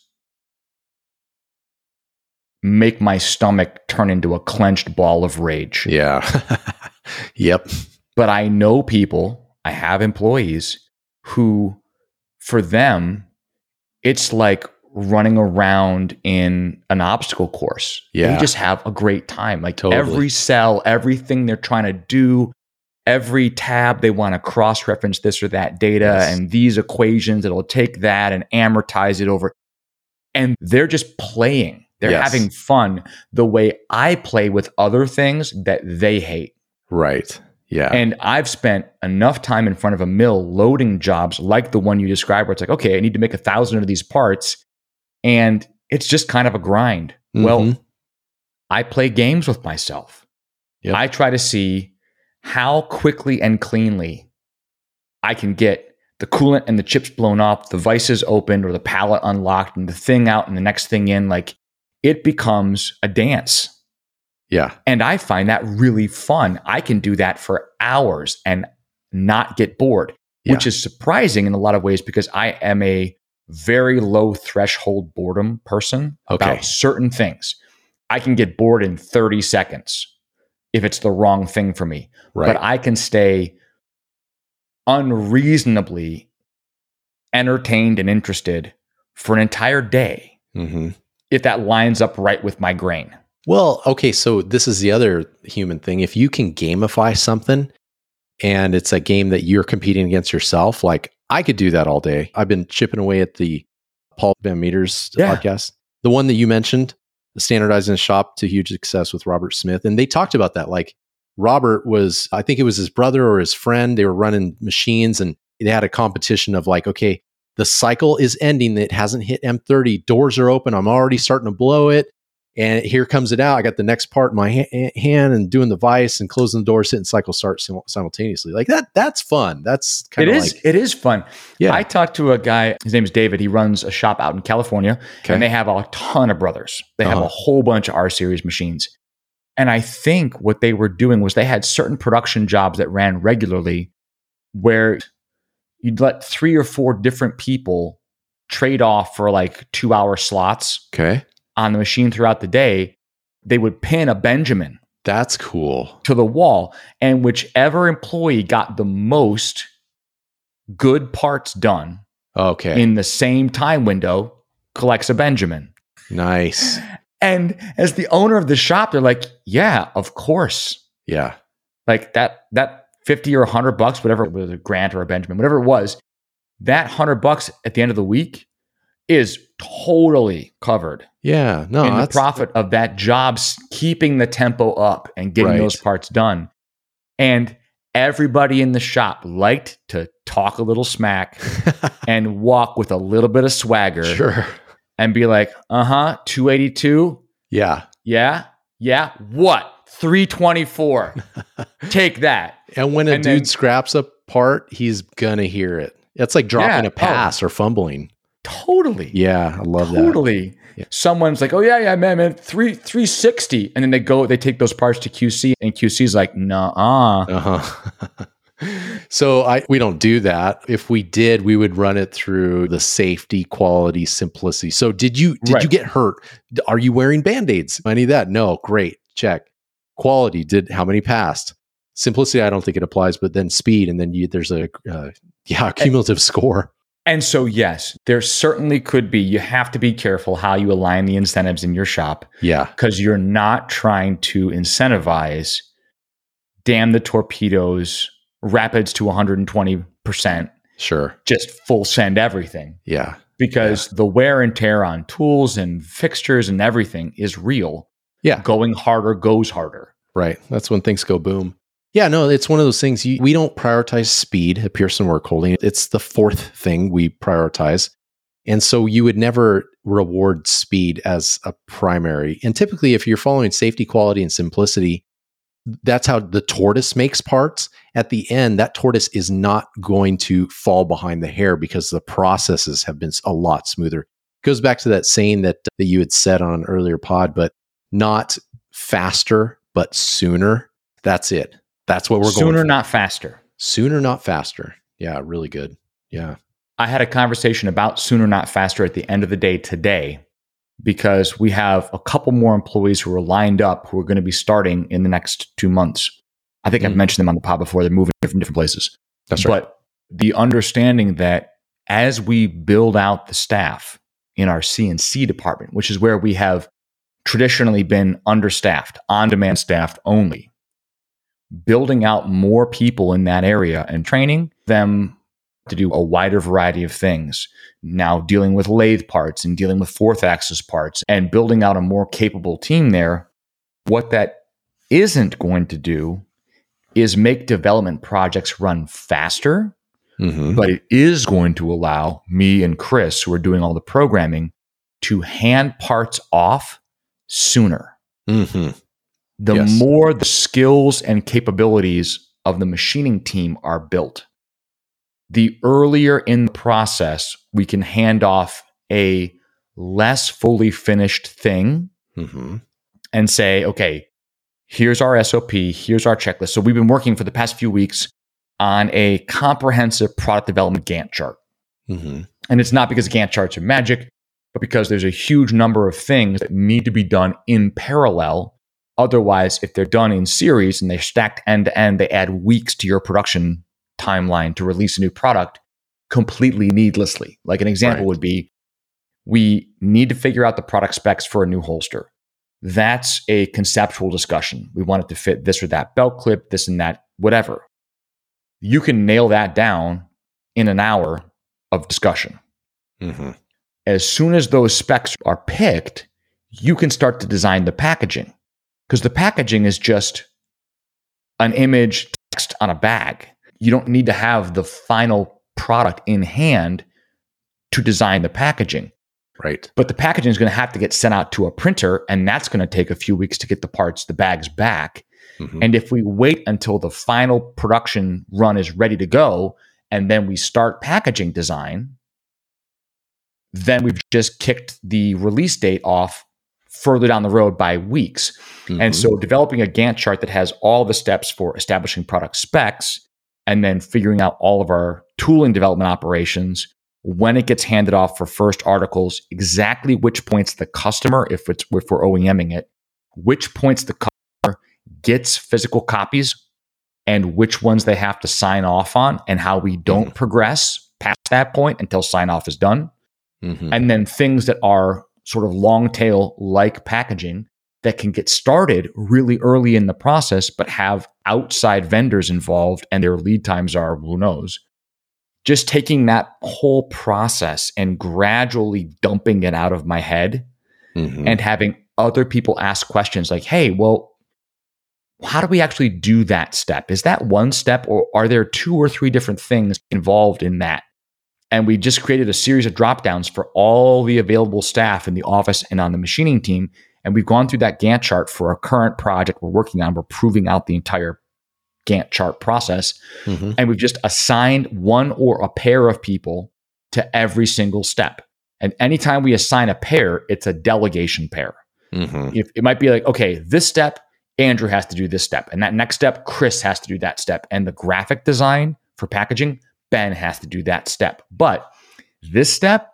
make my stomach turn into a clenched ball of rage. Yeah. Yep. But I know people, I have employees who, for them, it's like running around in an obstacle course. Yeah. They just have a great time. Like totally. Every cell, everything they're trying to do, every tab, they want to cross-reference this or that data yes. and these equations. It'll take that and amortize it over. And they're just playing. They're yes. having fun the way I play with other things that they hate. Right. Yeah. And I've spent enough time in front of a mill loading jobs like the one you described, where it's like, okay, I need to make a thousand of these parts. And it's just kind of a grind. Mm-hmm. Well, I play games with myself. Yep. I try to see how quickly and cleanly I can get the coolant and the chips blown off, the vices opened or the pallet unlocked and the thing out and the next thing in. Like, it becomes a dance. Yeah. And I find that really fun. I can do that for hours and not get bored, yeah. which is surprising in a lot of ways because I am a very low threshold boredom person okay. about certain things. I can get bored in thirty seconds if it's the wrong thing for me. Right. But I can stay unreasonably entertained and interested for an entire day mm-hmm. if that lines up right with my grain. Well, okay, so this is the other human thing. If you can gamify something and it's a game that you're competing against yourself, like I could do that all day. I've been chipping away at the Paul Van Meters yeah. podcast, the one that you mentioned, the Standardizing Shop to Huge Success with Robert Smith. And they talked about that. Like Robert was, I think it was his brother or his friend. They were running machines and they had a competition of like, okay, the cycle is ending. It hasn't hit M thirty. Doors are open. I'm already starting to blow it. And here comes it out. I got the next part in my ha- hand and doing the vice and closing the doors, hitting cycle start sim- simultaneously. Like that, that's fun. That's kind of like... It is, like, it is fun. Yeah. I talked to a guy, his name is David. He runs a shop out in California okay. and they have a ton of brothers. They uh-huh. have a whole bunch of R-Series machines. And I think what they were doing was they had certain production jobs that ran regularly where you'd let three or four different people trade off for like two hour slots. Okay. On the machine throughout the day. They would pin a Benjamin. That's cool. To the wall. And whichever employee got the most good parts done okay. in the same time window collects a Benjamin. Nice. And as the owner of the shop, they're like, yeah, of course. Yeah. Like that, that fifty or a hundred bucks, whatever, it was a Grant or a Benjamin, whatever it was, that hundred bucks at the end of the week is totally covered. Yeah. No, in the that's profit of that job, keeping the tempo up and getting Right. those parts done. And everybody in the shop liked to talk a little smack and walk with a little bit of swagger sure. and be like, uh-huh, two eighty-two. Yeah. Yeah. Yeah. What? three twenty-four. Take that. And when a And dude then- scraps a part, he's gonna hear it. It's like dropping Yeah. a pass or fumbling. Totally. Yeah, I love that. Totally. Yeah. Someone's like, oh yeah, yeah, man, man, three three sixty. And then they go, they take those parts to Q C, and Q C's like, nah. Uh-huh. So I we don't do that. If we did, we would run it through the safety, quality, simplicity. So did you did Right. you get hurt? D- Are you wearing band-aids? Any of that? No. Great. Check. Quality, did how many passed? Simplicity, I don't think it applies, but then speed, and then you, there's a uh, yeah, cumulative score. And so, yes, there certainly could be. You have to be careful how you align the incentives in your shop, Yeah. because you're not trying to incentivize damn the torpedoes, rapids to one hundred twenty percent, Sure. just full send everything. Yeah. Because the wear and tear on tools and fixtures and everything is real. Yeah. Going harder goes harder. Right. That's when things go boom. Yeah, no, it's one of those things. You, we don't prioritize speed at Pearson Work Holding. It's the fourth thing we prioritize. And so you would never reward speed as a primary. And typically, if you're following safety, quality, and simplicity, that's how the tortoise makes parts. At the end, that tortoise is not going to fall behind the hare because the processes have been a lot smoother. It goes back to that saying that, that you had said on an earlier pod, but not faster, but sooner. That's it. That's what we're Sooner, going for. not faster. Sooner, not faster. Yeah, really good. Yeah. I had a conversation about sooner, not faster at the end of the day today, because we have a couple more employees who are lined up who are going to be starting in the next two months. I think Mm. I've mentioned them on the pod before. They're moving from different places. That's right. But the understanding that as we build out the staff in our C N C department, which is where we have traditionally been understaffed, on-demand staffed only, building out more people in that area and training them to do a wider variety of things. Now dealing with lathe parts and dealing with fourth axis parts and building out a more capable team there. What that isn't going to do is make development projects run faster, Mm-hmm. but it is going to allow me and Chris, who are doing all the programming, to hand parts off sooner. Mm-hmm. The Yes. more the skills and capabilities of the machining team are built, the earlier in the process we can hand off a less fully finished thing Mm-hmm. and say, okay, here's our S O P, here's our checklist. So we've been working for the past few weeks on a comprehensive product development Gantt chart. Mm-hmm. And it's not because Gantt charts are magic, but because there's a huge number of things that need to be done in parallel. Otherwise, if they're done in series and they're stacked end to end, they add weeks to your production timeline to release a new product completely needlessly. Like an example Right. would be, we need to figure out the product specs for a new holster. That's a conceptual discussion. We want it to fit this or that belt clip, this and that, whatever. You can nail that down in an hour of discussion. Mm-hmm. As soon as those specs are picked, you can start to design the packaging, because the packaging is just an image text on a bag. You don't need to have the final product in hand to design the packaging. Right. But the packaging is going to have to get sent out to a printer, and that's going to take a few weeks to get the parts, the bags back. Mm-hmm. And if we wait until the final production run is ready to go, and then we start packaging design, then we've just kicked the release date off further down the road by weeks. Mm-hmm. And so developing a Gantt chart that has all the steps for establishing product specs and then figuring out all of our tooling development operations, when it gets handed off for first articles, exactly which points the customer, if it's if we're OEMing it, which points the customer gets physical copies and which ones they have to sign off on, and how we don't Mhm. progress past that point until sign off is done. Mm-hmm. And then things that are sort of long tail like packaging that can get started really early in the process, but have outside vendors involved and their lead times are, who knows. Just taking that whole process and gradually dumping it out of my head Mm-hmm. and having other people ask questions like, hey, well, how do we actually do that step? Is that one step, or are there two or three different things involved in that? And we just created a series of drop downs for all the available staff in the office and on the machining team. And we've gone through that Gantt chart for a current project we're working on. We're proving out the entire Gantt chart process. Mm-hmm. And we've just assigned one or a pair of people to every single step. And anytime we assign a pair, it's a delegation pair. Mm-hmm. If, it might be like, okay, this step, Andrew has to do this step. And that next step, Chris has to do that step. And the graphic design for packaging, Ben has to do that step. But this step,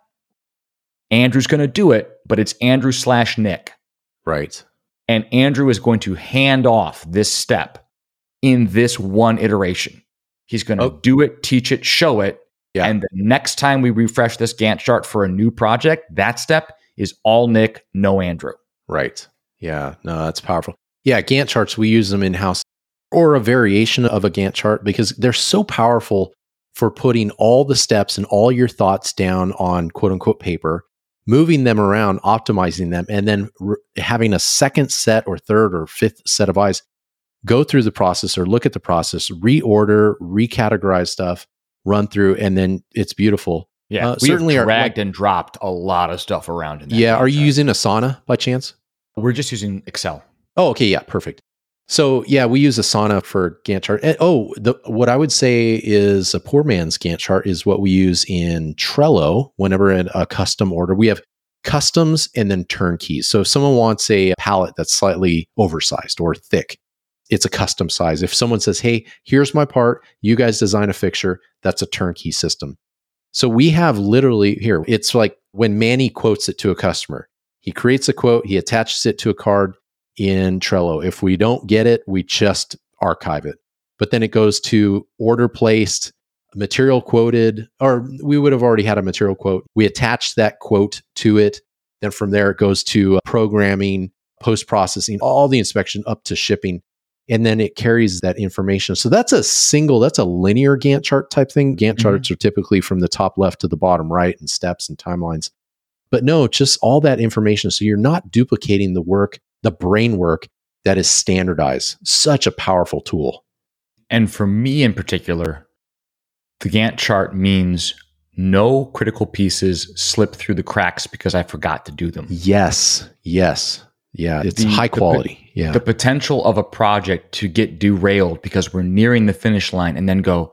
Andrew's going to do it, but it's Andrew slash Nick. Right. And Andrew is going to hand off this step in this one iteration. He's going to Oh. do it, teach it, show it. Yeah. And the next time we refresh this Gantt chart for a new project, that step is all Nick, no Andrew. Right. Yeah. No, that's powerful. Yeah. Gantt charts, we use them in-house or a variation of a Gantt chart because they're so powerful for putting all the steps and all your thoughts down on quote unquote paper, moving them around, optimizing them, and then re- having a second set or third or fifth set of eyes go through the process or look at the process, reorder, recategorize stuff, run through, and then it's beautiful. Yeah, Uh, we certainly have are- dragged like- and dropped a lot of stuff around in that. Yeah. Gantt Are you chart. using Asana by chance? We're just using Excel. Oh, okay. Yeah. Perfect. So yeah, we use Asana for Gantt chart. And, oh, the, what I would say is a poor man's Gantt chart is what we use in Trello whenever in a custom order. We have customs and then turnkeys. So if someone wants a palette that's slightly oversized or thick, it's a custom size. If someone says, hey, here's my part, you guys design a fixture, that's a turnkey system. So we have literally here, it's like when Manny quotes it to a customer, he creates a quote, he attaches it to a card in Trello. If we don't get it, we just archive it. But then it goes to order placed, material quoted, or we would have already had a material quote. We attach that quote to it. Then from there, it goes to programming, post-processing, all the inspection up to shipping. And then it carries that information. So that's a single, that's a linear Gantt chart type thing. Gantt Mhm. charts are typically from the top left to the bottom right and steps and timelines. But no, just all that information. So you're not duplicating the work, the brain work that is standardized. Such a powerful tool. And for me in particular, the Gantt chart means no critical pieces slip through the cracks because I forgot to do them. Yes. Yes. Yeah. It's The- high the- quality. yeah. The potential of a project to get derailed because we're nearing the finish line and then go,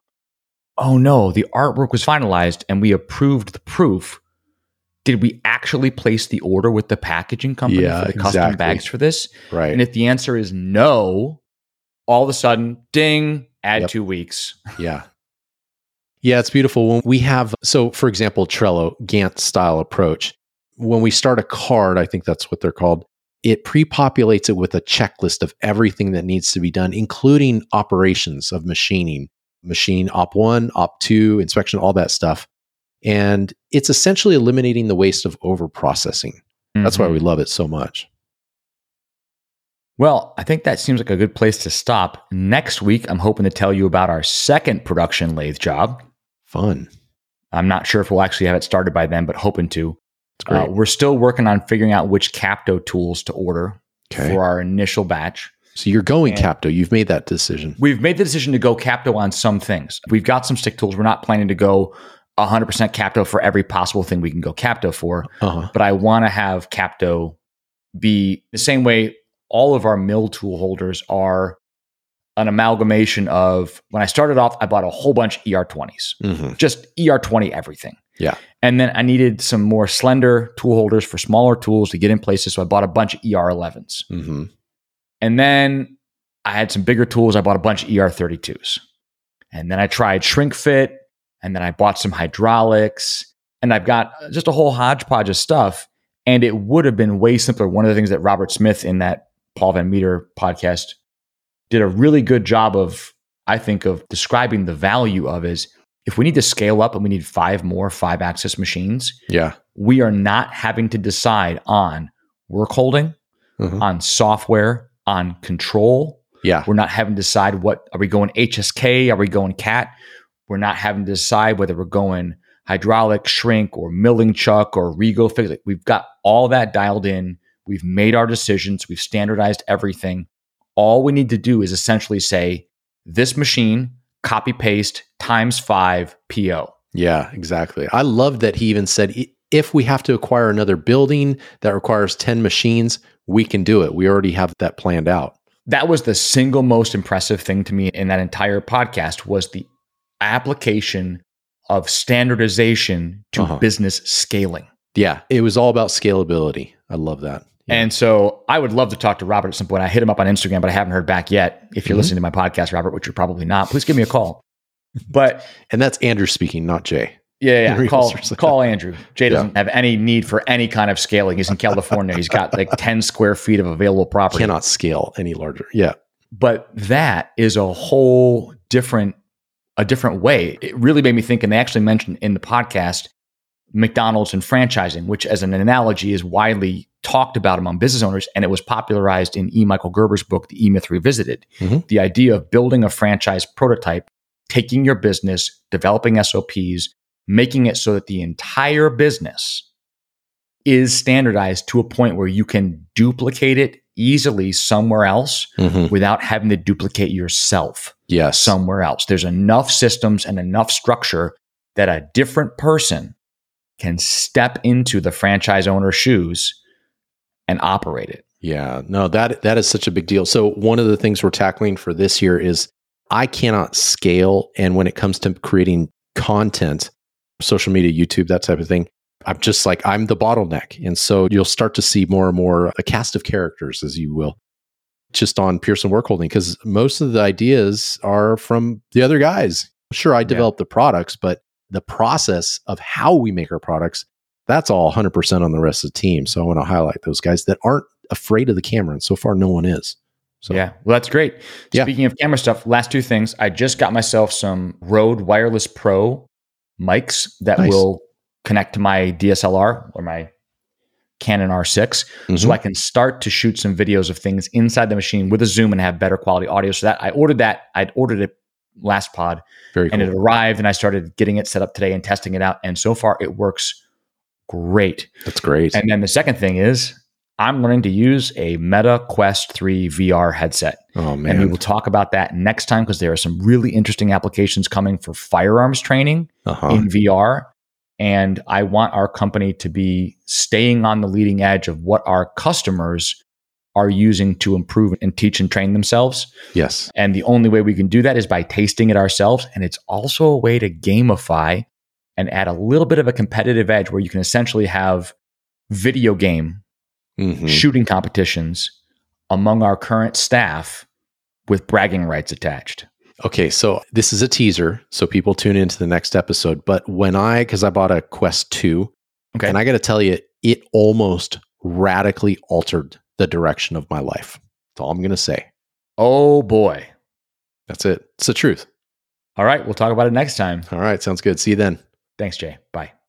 oh no, the artwork was finalized and we approved the proof. Did we actually place the order with the packaging company Yeah, for the custom exactly. bags for this? right. And if the answer is no, all of a sudden, ding, add Yep. two weeks. Yeah. Yeah, it's beautiful. When we have, so for example, Trello, Gantt style approach, when we start a card, I think that's what they're called, it pre-populates it with a checklist of everything that needs to be done, including operations of machining, machine op one, op two, inspection, all that stuff. And it's essentially eliminating the waste of over processing. That's why Mhm. we love it so much. Well, I think that seems like a good place to stop. Next week, I'm hoping to tell you about our second production lathe job. Fun. I'm not sure if we'll actually have it started by then, but hoping to. It's great. Uh, we're still working on figuring out which Capto tools to order Okay. for our initial batch. So you're going and- Capto. You've made that decision. We've made the decision to go Capto on some things. We've got some stick tools. We're not planning to go one hundred percent Capto for every possible thing we can go Capto for, Uh-huh. but I want to have Capto be the same way all of our mill tool holders are an amalgamation of, when I started off, I bought a whole bunch of E R twenties, Mhm. just E R twenty everything. Yeah. And then I needed some more slender tool holders for smaller tools to get in places. So I bought a bunch of E R elevens. Mhm. And then I had some bigger tools. I bought a bunch of E R thirty-twos. And then I tried shrink fit. And then I bought some hydraulics. And I've got just a whole hodgepodge of stuff. And it would have been way simpler. One of the things that Robert Smith in that Paul Van Meter podcast did a really good job of, I think, of describing the value of is If we need to scale up and we need five more five axis machines, Yeah. we are not having to decide on work holding, Mhm. on software, on control. Yeah. We're not having to decide what, are we going H S K? Are we going C A T? We're not having to decide whether we're going hydraulic, shrink, or milling chuck, or Rego fix. Like, we've got all that dialed in. We've made our decisions. We've standardized everything. All we need to do is essentially say, this machine, copy paste, times five, P O. Yeah, exactly. I love that he even said, "I- if we have to acquire another building that requires ten machines, we can do it. We already have that planned out." That was the single most impressive thing to me in that entire podcast, was the application of standardization to Uh-huh. business scaling. Yeah, it was all about scalability. I love that. Yeah. And so I would love to talk to Robert at some point. I hit him up on Instagram, but I haven't heard back yet. If you're Mhm. listening to my podcast, Robert, which you're probably not, please give me a call. But And that's Andrew speaking, not Jay. yeah, yeah, Real call, seriously. call Andrew. Jay Yeah. doesn't have any need for any kind of scaling. He's in California. He's got like ten square feet of available property. Cannot scale any larger. Yeah. But that is a whole different, a different way. It really made me think, and they actually mentioned in the podcast, McDonald's and franchising, which as an analogy is widely talked about among business owners. And it was popularized in E. Michael Gerber's book, The E-Myth Revisited. Mhm. The idea of building a franchise prototype, taking your business, developing S O Ps, making it so that the entire business is standardized to a point where you can duplicate it easily somewhere else Mhm. without having to duplicate yourself Yes. somewhere else. There's enough systems and enough structure that a different person can step into the franchise owner's shoes and operate it. Yeah, no, that that is such a big deal. So one of the things we're tackling for this year is I cannot scale. And when it comes to creating content, social media, YouTube, that type of thing, I'm just like, I'm the bottleneck. And so you'll start to see more and more a cast of characters, as you will, just on Pearson Work Holding, because most of the ideas are from the other guys. Sure, I develop the products, but the process of how we make our products, that's all one hundred percent on the rest of the team. So I want to highlight those guys that aren't afraid of the camera. And so far, no one is. So Yeah, well, that's great. Yeah. Speaking of camera stuff, last two things. I just got myself some Rode Wireless Pro mics that Nice. will connect to my D S L R or my Canon R six. Mhm. So I can start to shoot some videos of things inside the machine with a zoom and have better quality audio. So that I ordered that. I'd ordered it last pod very cool. and it arrived, and I started getting it set up today and testing it out. And so far it works great. That's great. And then the second thing is I'm learning to use a Meta Quest three V R headset. oh, And we man. will talk about that next time because there are some really interesting applications coming for firearms training Uh-huh. in V R. And I want our company to be staying on the leading edge of what our customers are using to improve and teach and train themselves. Yes. And the only way we can do that is by tasting it ourselves. And it's also a way to gamify and add a little bit of a competitive edge where you can essentially have video game Mhm. shooting competitions among our current staff with bragging rights attached. Okay, so this is a teaser, so people tune into the next episode. But when I, because I bought a Quest two, Okay. and I got to tell you, it almost radically altered the direction of my life. That's all I'm going to say. Oh boy. That's it. It's the truth. All right. We'll talk about it next time. All right, sounds good. See you then. Thanks, Jay. Bye.